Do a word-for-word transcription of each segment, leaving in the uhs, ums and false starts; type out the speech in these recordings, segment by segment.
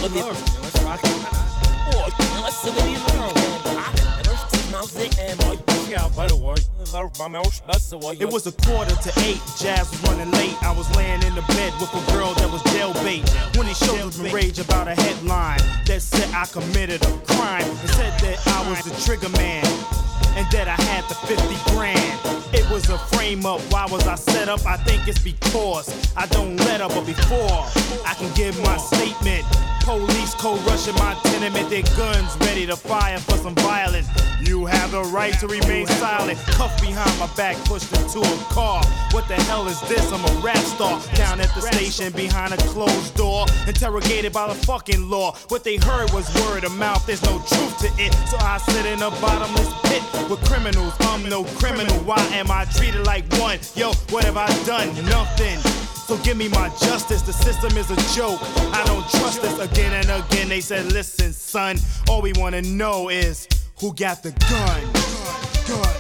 Look at let's rock it. Oh, let's see what he's doing. It was a quarter to eight, Jazz was running late. I was laying in the bed with a girl that was jailbait. When he showed me rage about a headline that said I committed a crime and said that I was the trigger man and that I had the fifty grand. It was a frame up, why was I set up? I think it's because I don't let up, but before I can give my statement, police co-rushing my tenement, their guns ready to fire for some violence. You have the right to remain silent. Cuffed behind my back, pushed into a car. What the hell is this? I'm a rap star. Down at the station behind a closed door, interrogated by the fucking law. What they heard was word of mouth, there's no truth to it. So I sit in a bottomless pit with criminals. I'm no criminal, why am I treated like one? Yo, what have I done? Nothing. So give me my justice, the system is a joke. I don't trust this. Again and again they said, listen son, all we wanna know is who got the gun? Gun, gun.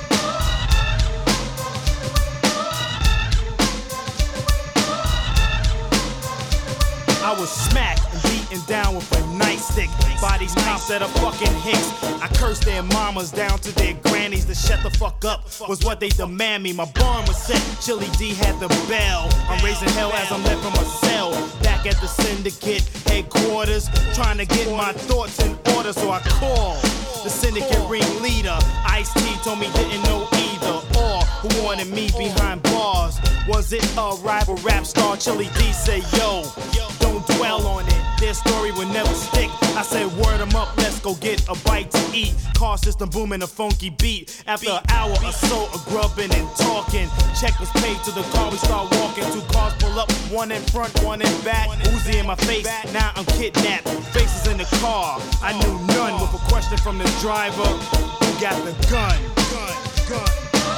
I was smacked and beaten down with a nightstick. Bodies cops at a fucking Hicks. I cursed their mamas down to their grannies to shut the fuck up was what they demand me. My barn was set, Chili D had the bell. I'm raising hell as I'm left from a cell. Back at the syndicate headquarters, trying to get my thoughts in order, so I called the syndicate ringleader. Ice-T told me didn't know either or who wanted me behind bars. Was it a rival rap star? Chili D said, yo, don't dwell on it, their story would never stick. I said, word them up, let's go get a bite to eat. Car system booming a funky beat. After an hour or so of grubbing and talking, check was paid to the car, we start walking. Two cars pull up, one in front, one in back. Uzi in my face, now I'm kidnapped. Faces in the car, I knew none. With a question from the driver, who got the gun? Gun, gun.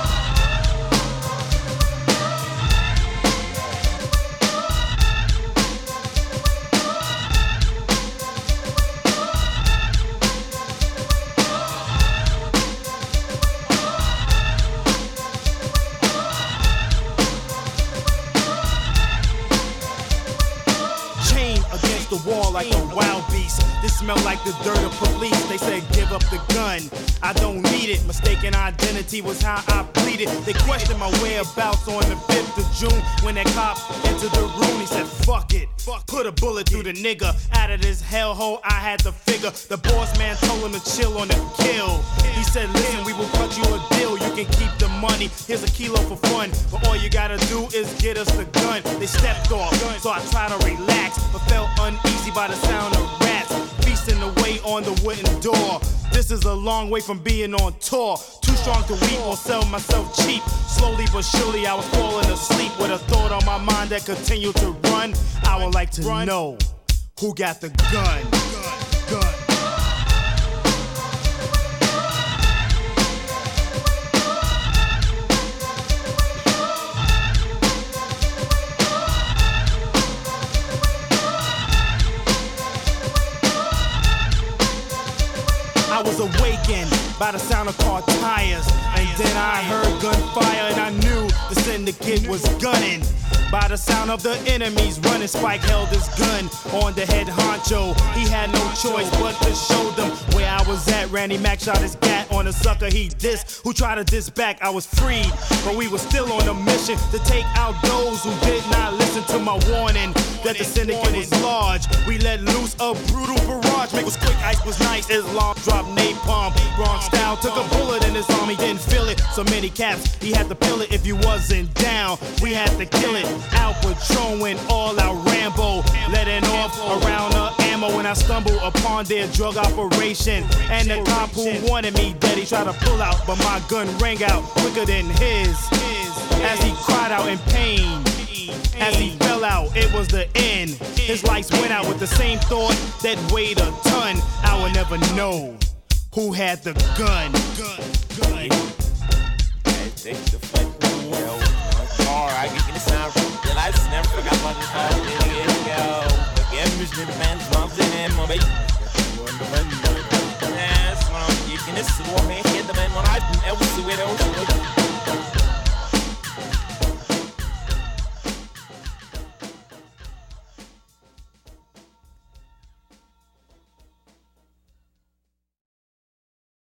The wall like a wild beast. This smell like the dirt of police. They said give up the gun, I don't need it. Mistaken identity was how I pleaded. They questioned my whereabouts on the fifth of June. When that cop entered the room, he said fuck it, put a bullet through the nigga. Out of this hellhole I had to figure. The boss man told him to chill on the kill. He said listen, we will cut you a deal. You can keep the money, here's a kilo for fun, but all you gotta do is get us the gun. They stepped off, so I tried to relax, but felt uneasy by the sound of rats feasting away on the wooden door. This is a long way from being on tour. Too strong to weep or sell myself cheap. Slowly but surely I was falling asleep with a thought on my mind that continued to run. I would like to know who got the gun. Gun, gun. I was awakened by the sound of car tires, and then I heard gunfire and I knew the syndicate was gunning. By the sound of the enemies running, Spike held his gun on the head honcho. He had no choice but to show them where I was at. Randy Mac shot his gat on a sucker he dissed, who tried to diss back. I was freed, but we were still on a mission to take out those who did not listen to my warning that the syndicate was large. We let loose a brutal barrage. Make was quick, ice was nice. Islam dropped napalm. Wrong style, took a bullet in his arm. He didn't feel it. So many caps, he had to pill it. If you wasn't down, we had to kill it. Out patrolling, all out Rambo, letting off around the ammo when I stumbled upon their drug operation. And the cop who wanted me dead, he tried to pull out, but my gun rang out quicker than his. As he cried out in pain, as he fell out, it was the end. His lights went out with the same thought that weighed a ton. I will never know who had the gun. Gun, gun. Take the fuck I get the sound that I just never forgot about this whole years ago. Forget me, the man's moms in him, my baby. That's what I'm kicking. This is what man hit the man when I ever see it.